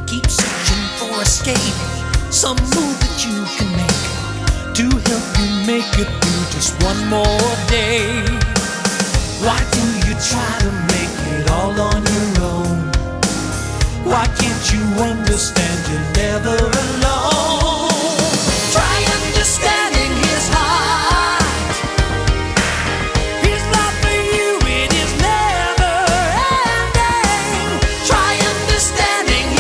Keep searching for escape, some move that you can make to help you make it through just one more day. Why do you try to make it all on your own? Why can't you understand you're never alone?